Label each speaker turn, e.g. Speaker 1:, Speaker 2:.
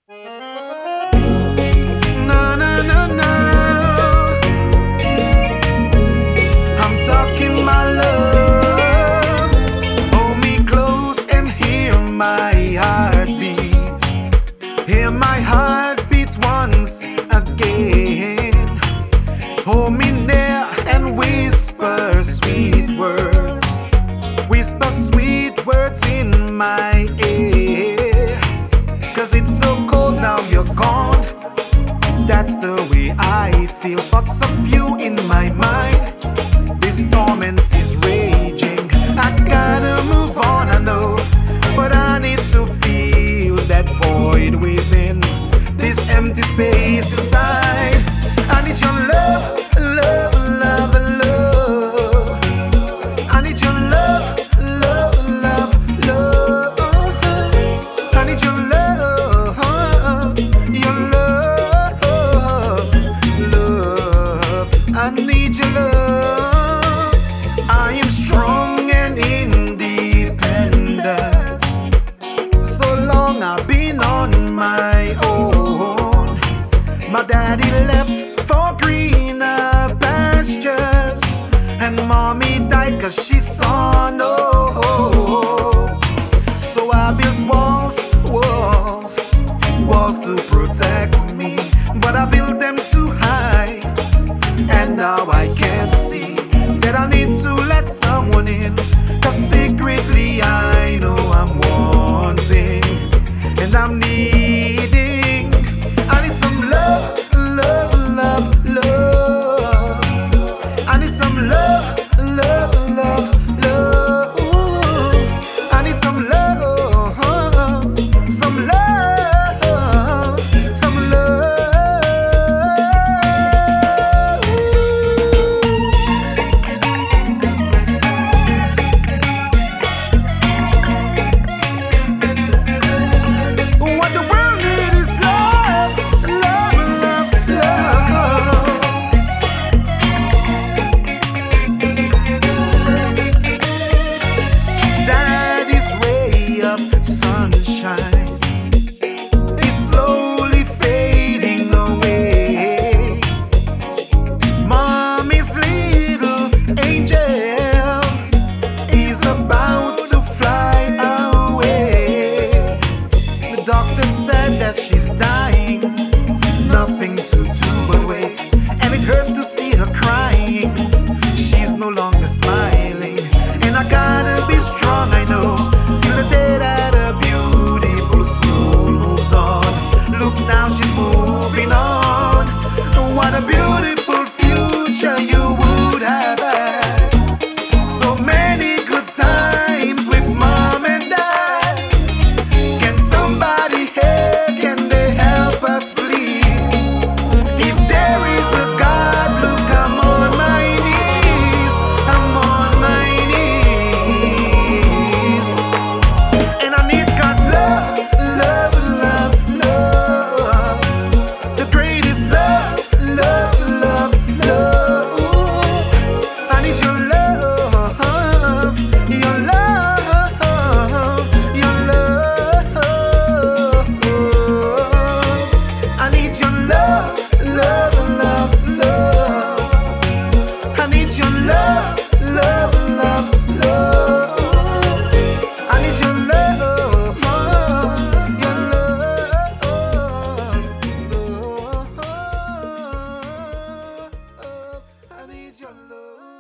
Speaker 1: No, no, no, no. I'm talking my love. Hold me close and hear my heartbeat. Hear my heartbeat once again. Hold me near and whisper sweet words. Whisper sweet words in my ear. 'Cause it's so cold now you're gone. That's the way I feel. Thoughts of you in my mind. This torment is raging. I gotta move on, I know, but I need to feel that void within, this empty space inside. I need your love, love, love, love. I need your love, love, love, love. I need your love, your love, love. I need your love. I am strong and independent. So long I've been on my own. My daddy left for greener pastures, and mommy died 'cause she saw no hope. So I built walls, walls, walls to protect me, but I built them too high, and now I can't see that I need to let someone in. 'Cause secretly I know I'm wanting, and I'm needing. I need some love, love, love, love. I need some love, love, love, love. I need some love, some love, some love. What the world needs is love, love, love, love. Daddy's ray of sunshine is slowly fading away. Mommy's little angel is about to fly away. The doctor said that she's dying, nothing to do but wait, and it hurts to see her crying. She's no longer smiling, and I gotta be strong, I know, till the day that a beautiful soul moves on. Look now, she's moving on. What a beautiful future you would have had. So many good times with mom and dad. Can somebody help? Can they help us, please? If there is a God, look, I'm on my knees. I'm on my knees. And I need God's love, love, love, love. The greatest love, love, love, love. I need your love, your love, your love. I need your love, love, love, love. I need your love, love, love, love. I need your love, your love. I need your love.